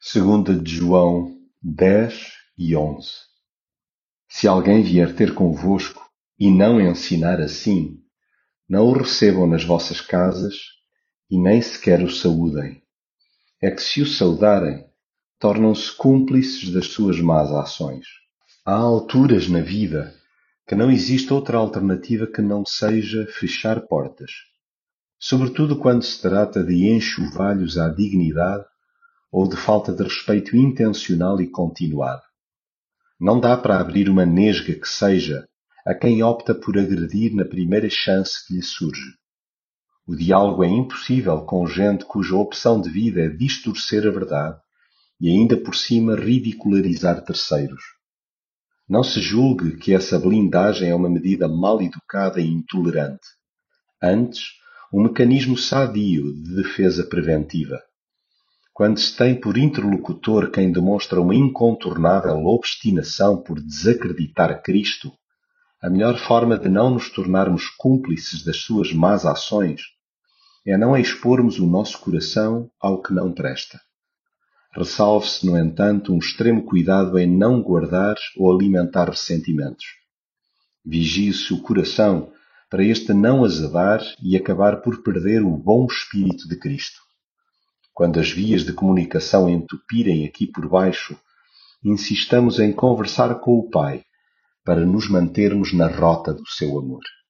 Segunda de João 10:11. Se alguém vier ter convosco e não ensinar assim, não o recebam nas vossas casas e nem sequer o saúdem. É que se o saudarem, tornam-se cúmplices das suas más ações. Há alturas na vida que não existe outra alternativa que não seja fechar portas, sobretudo quando se trata de enxovalhos à dignidade ou de falta de respeito intencional e continuado. Não dá para abrir uma nesga que seja a quem opta por agredir na primeira chance que lhe surge. O diálogo é impossível com gente cuja opção de vida é distorcer a verdade e ainda por cima ridicularizar terceiros. Não se julgue que essa blindagem é uma medida mal educada e intolerante. Antes, um mecanismo sadio de defesa preventiva. Quando se tem por interlocutor quem demonstra uma incontornável obstinação por desacreditar Cristo, a melhor forma de não nos tornarmos cúmplices das suas más ações é não expormos o nosso coração ao que não presta. Ressalve-se, no entanto, um extremo cuidado em não guardar ou alimentar ressentimentos. Vigie-se o coração para este não azedar e acabar por perder o bom espírito de Cristo. Quando as vias de comunicação entupirem aqui por baixo, insistamos em conversar com o Pai para nos mantermos na rota do seu amor.